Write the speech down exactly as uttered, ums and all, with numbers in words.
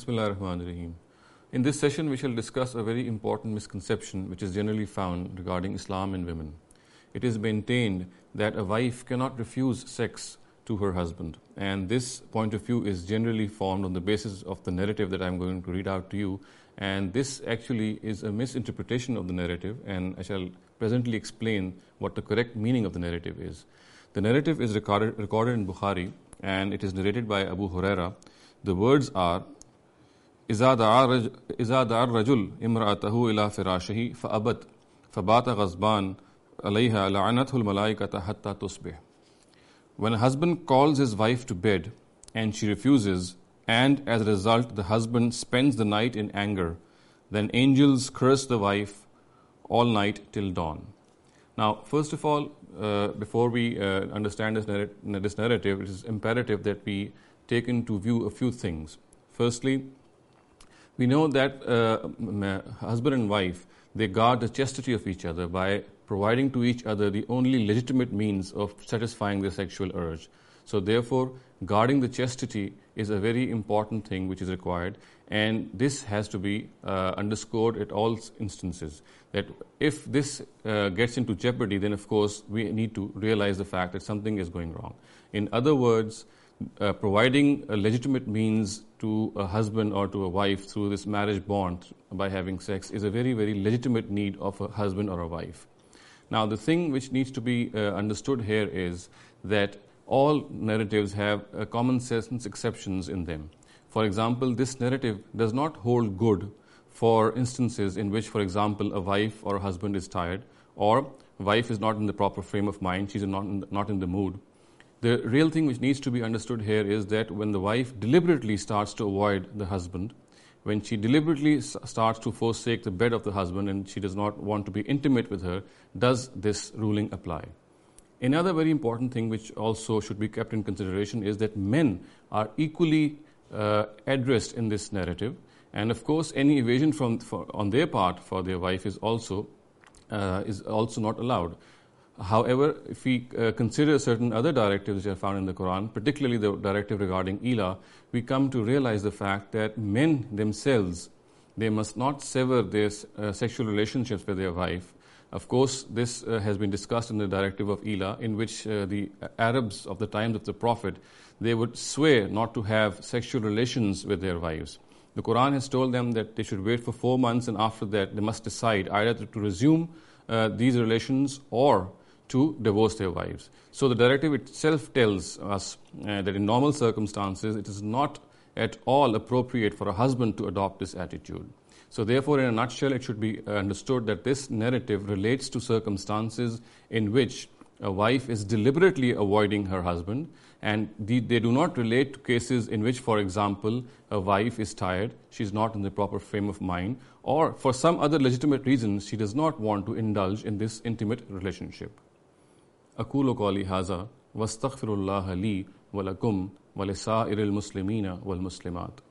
Bismillah ar-Rahman ar-Rahim. In this session, we shall discuss a very important misconception which is generally found regarding Islam and women. It is maintained that a wife cannot refuse sex to her husband, and this point of view is generally formed on the basis of the narrative that I am going to read out to you, and this actually is a misinterpretation of the narrative, and I shall presently explain what the correct meaning of the narrative is. The narrative is recorded, recorded in Bukhari, and it is narrated by Abu Huraira. The words are, إِذَا دَعَى الرَّجُلُ إِمْرَأَتَهُ إِلَى فِرَاشِهِ فَأَبَتْ فَبَاتَ غَضْبَانَ عَلَيْهَا لَعَنَتْهُ الْمَلَائِكَةُ حَتَّى تُصْبِحَ. When a husband calls his wife to bed and she refuses, and as a result the husband spends the night in anger, then angels curse the wife all night till dawn. Now, first of all, uh, before we uh, understand this, narr- this narrative, it is imperative that we take into view a few things. Firstly, we know that uh, husband and wife, they guard the chastity of each other by providing to each other the only legitimate means of satisfying their sexual urge. So therefore, guarding the chastity is a very important thing which is required, and this has to be uh, underscored at all instances. That if this uh, gets into jeopardy, then of course we need to realize the fact that something is going wrong. In other words, uh, providing a legitimate means to a husband or to a wife through this marriage bond by having sex is a very, very legitimate need of a husband or a wife. Now, the thing which needs to be uh, understood here is that all narratives have uh, common sense exceptions in them. For example, this narrative does not hold good for instances in which, for example, a wife or a husband is tired, or a wife is not in the proper frame of mind, she's not in the, not in the mood. The real thing which needs to be understood here is that when the wife deliberately starts to avoid the husband, when she deliberately s- starts to forsake the bed of the husband and she does not want to be intimate with her, does this ruling apply? Another very important thing which also should be kept in consideration is that men are equally uh, addressed in this narrative, and of course any evasion from for, on their part for their wife is also uh, is also not allowed. However, if we uh, consider certain other directives which are found in the Quran, particularly the directive regarding Ila, we come to realize the fact that men themselves, they must not sever their uh, sexual relationships with their wife. Of course, this uh, has been discussed in the directive of Ila, in which uh, the Arabs of the times of the Prophet, they would swear not to have sexual relations with their wives. The Quran has told them that they should wait for four months, and after that they must decide either to resume uh, these relations or to divorce their wives. So the directive itself tells us uh, that in normal circumstances it is not at all appropriate for a husband to adopt this attitude. So therefore, in a nutshell, it should be understood that this narrative relates to circumstances in which a wife is deliberately avoiding her husband, and the, they do not relate to cases in which, for example, a wife is tired, she is not in the proper frame of mind, or for some other legitimate reasons she does not want to indulge in this intimate relationship. أقول قولي هذا واستغفر الله لي ولكم ولسائر المسلمين والمسلمات.